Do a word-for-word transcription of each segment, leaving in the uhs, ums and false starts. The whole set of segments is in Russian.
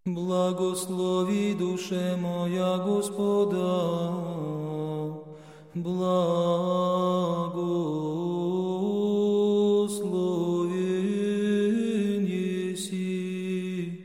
Благослови, душе моя, Господа, благословен еси,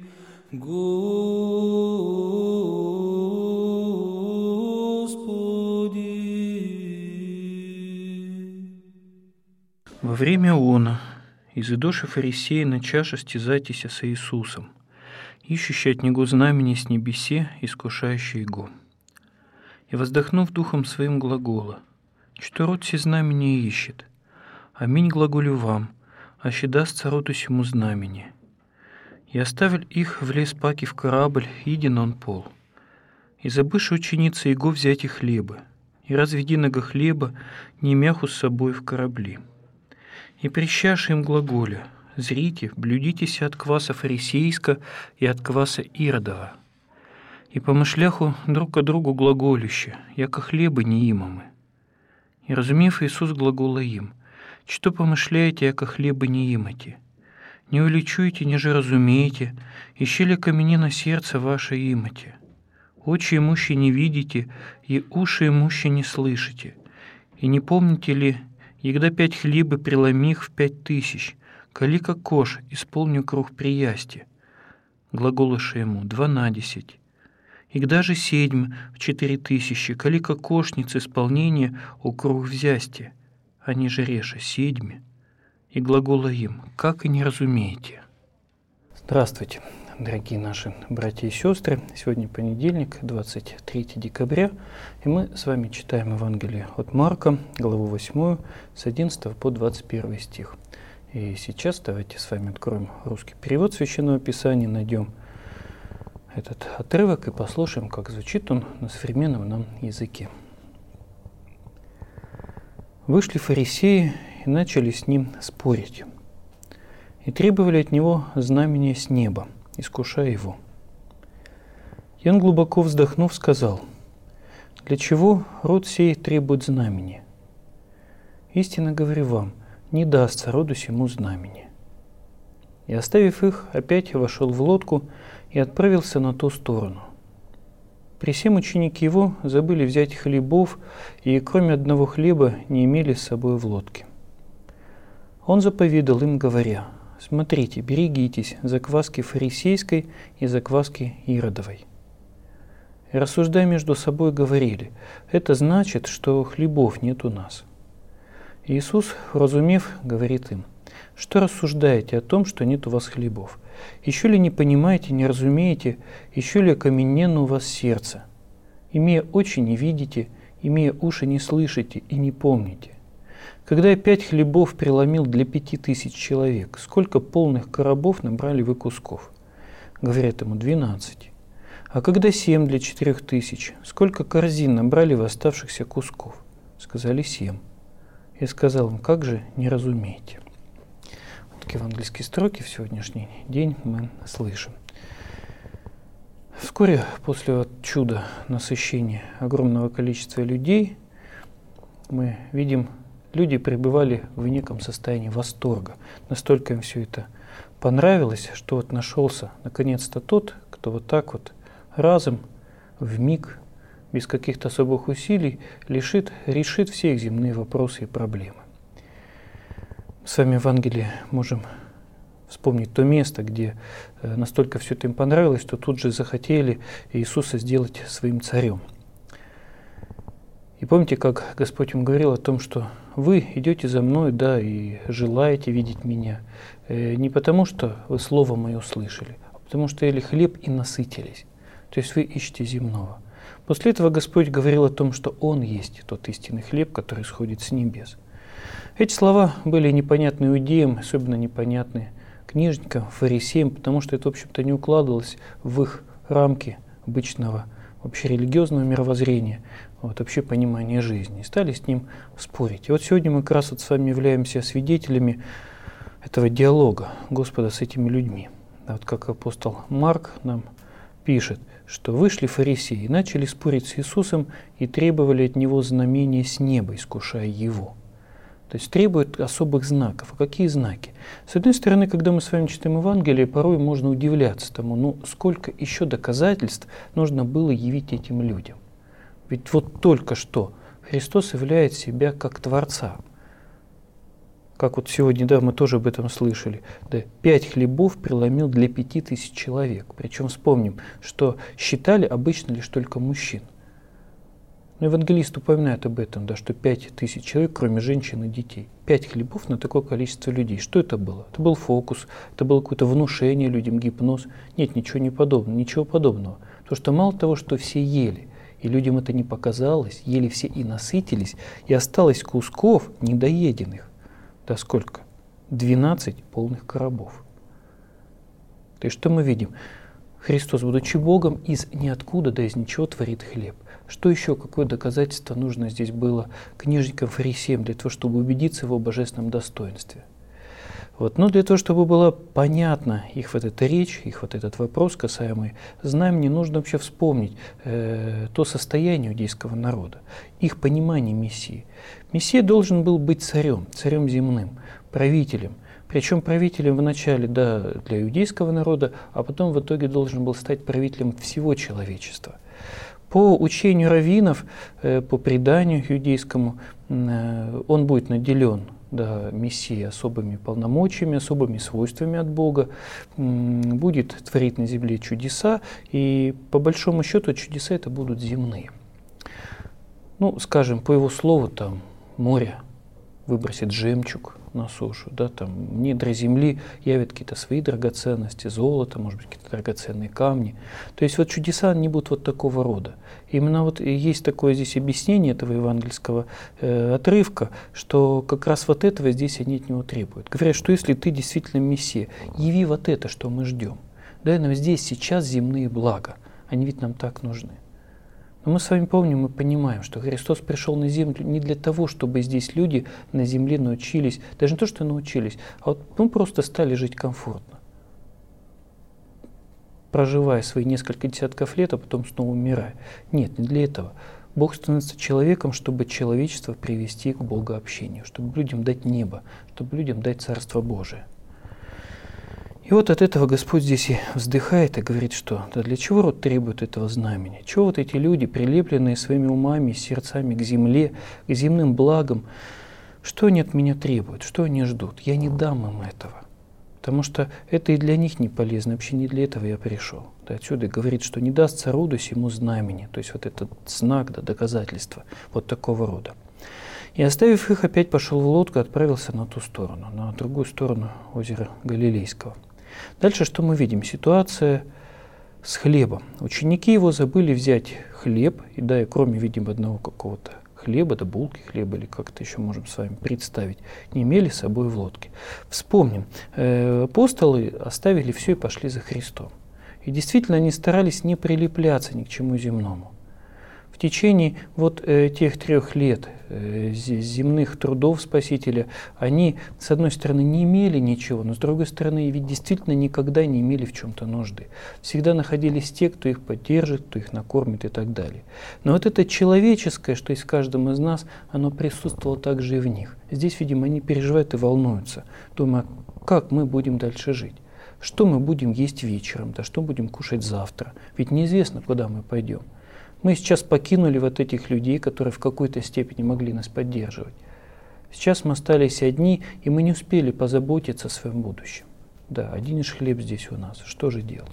Господи. Во время она, изыдоши фарисеи на чаше стязайтеся со Иисусом, ищущий от Него знамени с небесе, искушающий Его. И воздохнув духом своим глагола, что род все знамения ищет, аминь глаголю вам, аще дастся роду сему знамени. И оставил их в лес паки в корабль, иден он пол. И забывши ученицы Его взять и хлебы, и развединого хлеба не мяху с собой в корабли. И прищаши им глаголя, зрите, блюдитесь от кваса фарисейска и от кваса Иродова. И помышляху друг о другу глаголюще, яко хлебы неимомы. И разумев Иисус глагола им, что помышляете, яко хлебы неимоти? Не уличуете, ниже разумеете, ищи ли камени на сердце ваше имоти? Очи имущие не видите, и уши имущие не слышите. И не помните ли, егда пять хлебы преломих в пять тысяч, калика кош исполню круг приясти? Глаголыша ему дванадесять. И гда же седьм в четыре тысячи, калика кошниц исполнение округ взясти, они же реша седьми. И глагола им, как и не разумеете. Здравствуйте, дорогие наши братья и сестры. Сегодня понедельник, двадцать третьего декабря, и мы с вами читаем Евангелие от Марка, главу восьмую, с одиннадцатого по двадцать первый стих. И сейчас давайте с вами откроем русский перевод Священного Писания, найдем этот отрывок и послушаем, как звучит он на современном нам языке. Вышли фарисеи и начали с ним спорить, и требовали от него знамения с неба, искушая его. И он, глубоко вздохнув, сказал: «Для чего род сей требует знамения? Истинно говорю вам, не дастся роду сему знамения». И, оставив их, опять вошел в лодку и отправился на ту сторону. При сем ученики его забыли взять хлебов, и кроме одного хлеба не имели с собой в лодке. Он заповедал им, говоря: «Смотрите, берегитесь закваски фарисейской и закваски Иродовой». И, рассуждая между собой, говорили: «Это значит, что хлебов нет у нас». Иисус, разумев, говорит им: «Что рассуждаете о том, что нет у вас хлебов? Еще ли не понимаете, не разумеете, еще ли окамененно у вас сердце? Имея очи не видите, имея уши не слышите и не помните. Когда я пять хлебов преломил для пяти тысяч человек, сколько полных коробов набрали вы кусков?» Говорят ему: «Двенадцать». «А когда семь для четырех тысяч, сколько корзин набрали вы оставшихся кусков?» Сказали: «Семь». Я сказал им: «Как же не разумеете?» Вот такие евангельские строки в сегодняшний день мы слышим. Вскоре после вот чуда насыщения огромного количества людей мы видим, люди пребывали в неком состоянии восторга. Настолько им все это понравилось, что вот нашелся наконец-то тот, кто вот так вот разом, вмиг, без каких-то особых усилий лишит, решит все их земные вопросы и проблемы. Мы с вами в Евангелии можем вспомнить то место, где настолько все это им понравилось, что тут же захотели Иисуса сделать своим царем. И помните, как Господь им говорил о том, что вы идете за мной, да, и желаете видеть меня, не потому что вы слово мое слышали, а потому что ели хлеб и насытились. То есть вы ищете земного. После этого Господь говорил о том, что Он есть тот истинный хлеб, который сходит с небес. Эти слова были непонятны иудеям, особенно непонятны книжникам, фарисеям, потому что это, в общем-то, не укладывалось в их рамки обычного вообще религиозного мировоззрения, вот, вообще понимания жизни. И стали с ним спорить. И вот сегодня мы как раз вот с вами являемся свидетелями этого диалога Господа с этими людьми. А вот как апостол Марк нам пишет, что вышли фарисеи и начали спорить с Иисусом и требовали от Него знамения с неба, искушая Его. То есть требует особых знаков. А какие знаки? С одной стороны, когда мы с вами читаем Евангелие, порой можно удивляться тому, ну сколько еще доказательств нужно было явить этим людям. Ведь вот только что Христос являет себя как Творца. Как вот сегодня, да, мы тоже об этом слышали. Да, пять хлебов преломил для пяти тысяч человек. Причем вспомним, что считали обычно лишь только мужчин. Но евангелист упоминает об этом, да, что пять тысяч человек, кроме женщин и детей. Пять хлебов на такое количество людей. Что это было? Это был фокус, это было какое-то внушение людям, гипноз. Нет, ничего не подобного, ничего подобного. Потому что мало того, что все ели, и людям это не показалось, ели все и насытились, и осталось кусков недоеденных. Да сколько? двенадцать полных коробов. То есть что мы видим? Христос, будучи Богом, из ниоткуда, да из ничего творит хлеб. Что еще, какое доказательство нужно здесь было книжникам, фарисеям для того, чтобы убедиться в его божественном достоинстве? Вот. Но для того, чтобы было понятно их вот эта речь, их вот этот вопрос касаемый знамени, нужно вообще вспомнить э, то состояние иудейского народа, их понимание Мессии. Мессия должен был быть царем, царем земным, правителем. Причем правителем вначале, да, для иудейского народа, а потом в итоге должен был стать правителем всего человечества. По учению раввинов, э, по преданию иудейскому, э, он будет наделен, да, Мессия особыми полномочиями, особыми свойствами от Бога, будет творить на земле чудеса, и по большому счету чудеса это будут земные. Ну, скажем, по его слову, там море выбросит жемчуг на сушу, да, там недра земли явят какие-то свои драгоценности, золото, может быть, какие-то драгоценные камни. То есть вот чудеса, они будут вот такого рода. Именно вот есть такое здесь объяснение этого евангельского э, отрывка, что как раз вот этого здесь они от него требуют. Говорят, что если ты действительно Мессия, яви вот это, что мы ждем. Дай нам здесь сейчас земные блага, они ведь нам так нужны. Но мы с вами помним, мы понимаем, что Христос пришел на землю не для того, чтобы здесь люди на земле научились, даже не то, что научились, а вот ну, просто стали жить комфортно, проживая свои несколько десятков лет, а потом снова умирая. Нет, не для этого. Бог становится человеком, чтобы человечество привести к богообщению, чтобы людям дать небо, чтобы людям дать Царство Божие. И вот от этого Господь здесь и вздыхает и говорит, что да для чего род требует этого знамения? Чего вот эти люди, прилепленные своими умами, сердцами к земле, к земным благам, что они от меня требуют, что они ждут? Я не дам им этого, потому что это и для них не полезно, вообще не для этого я пришел. Да, отсюда говорит, что не дастся роду сему знамени, то есть вот этот знак, да, доказательство вот такого рода. И оставив их, опять пошел в лодку и отправился на ту сторону, на другую сторону озера Галилейского. Дальше что мы видим? Ситуация с хлебом. Ученики его забыли взять хлеб, и да, и кроме, видимо, одного какого-то хлеба, да булки хлеба, или как-то еще можем с вами представить, не имели с собой в лодке. Вспомним, э, апостолы оставили все и пошли за Христом. И действительно они старались не прилепляться ни к чему земному. В течение вот э, тех трех лет э, земных трудов Спасителя они, с одной стороны, не имели ничего, но с другой стороны, ведь действительно никогда не имели в чем-то нужды. Всегда находились те, кто их поддержит, кто их накормит и так далее. Но вот это человеческое, что есть в каждом из нас, оно присутствовало также и в них. Здесь, видимо, они переживают и волнуются, думая, как мы будем дальше жить. Что мы будем есть вечером, да, что будем кушать завтра. Ведь неизвестно, куда мы пойдем. Мы сейчас покинули вот этих людей, которые в какой-то степени могли нас поддерживать. Сейчас мы остались одни, и мы не успели позаботиться о своем будущем. Да, один лишь хлеб здесь у нас. Что же делать?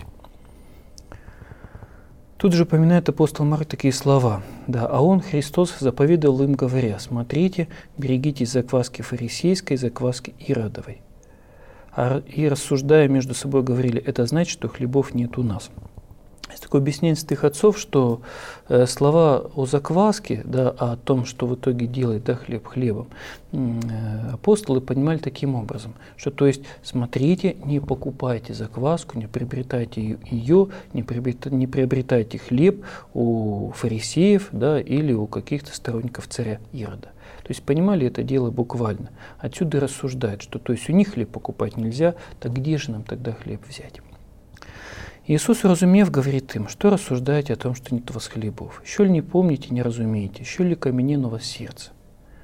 Тут же упоминает апостол Марк такие слова. Да, а он, Христос, заповедовал им, говоря, смотрите, берегитесь закваски фарисейской, закваски иродовой. А, и рассуждая между собой говорили, это значит, что хлебов нет у нас. Есть такое объяснение святых отцов, что э, слова о закваске, да, о том, что в итоге делает, да, хлеб хлебом, э, апостолы понимали таким образом, что то есть смотрите, не покупайте закваску, не приобретайте ее, не приобретайте, не приобретайте хлеб у фарисеев, да, или у каких-то сторонников царя Ирода. То есть понимали это дело буквально. Отсюда и рассуждают, что то есть у них хлеб покупать нельзя, так где же нам тогда хлеб взять? Иисус, разумев, говорит им, что рассуждаете о том, что нет у вас хлебов? Еще ли не помните, не разумеете? Еще ли каменено у вас сердце?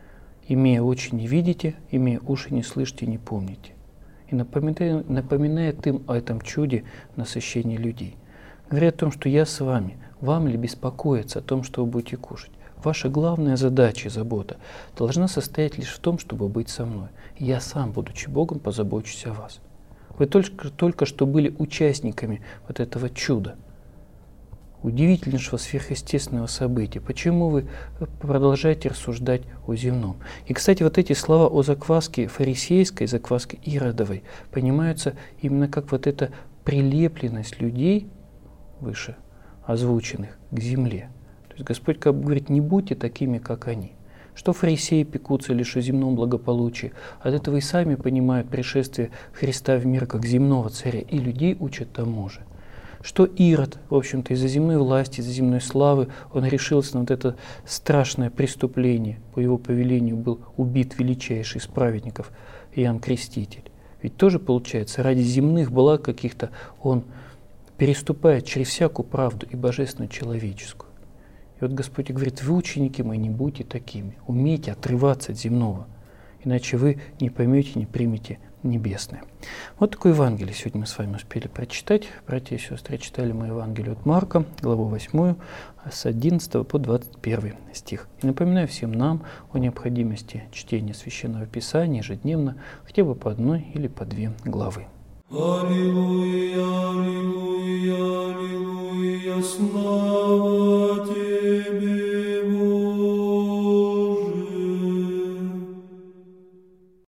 Имея очи не видите, имея уши не слышите, не помните. И напоминает, напоминает им о этом чуде насыщения людей. Говоря о том, что я с вами, вам ли беспокоиться о том, что вы будете кушать. Ваша главная задача и забота должна состоять лишь в том, чтобы быть со мной. Я сам, будучи Богом, позабочусь о вас. Вы только, только что были участниками вот этого чуда, удивительнейшего сверхъестественного события. Почему вы продолжаете рассуждать о земном? И, кстати, вот эти слова о закваске фарисейской, закваске иродовой понимаются именно как вот эта прилепленность людей, выше озвученных, к земле. То есть Господь как бы говорит, не будьте такими, как они. Что фарисеи пекутся лишь о земном благополучии, от этого и сами понимают пришествие Христа в мир как земного царя, и людей учат тому же. Что Ирод, в общем-то, из-за земной власти, из-за земной славы, он решился на вот это страшное преступление. По его повелению был убит величайший из праведников Иоанн Креститель. Ведь тоже, получается, ради земных благ каких-то он переступает через всякую правду и божественную человеческую. И вот Господь говорит, вы, ученики мои, не будьте такими, умейте отрываться от земного, иначе вы не поймете, не примете небесное. Вот такое Евангелие сегодня мы с вами успели прочитать. Братья и сестры, читали мы Евангелие от Марка, главу восьмую, с одиннадцатого по двадцать первый стих. И напоминаю всем нам о необходимости чтения Священного Писания ежедневно, хотя бы по одной или по две главы. Аллилуйя, аллилуйя.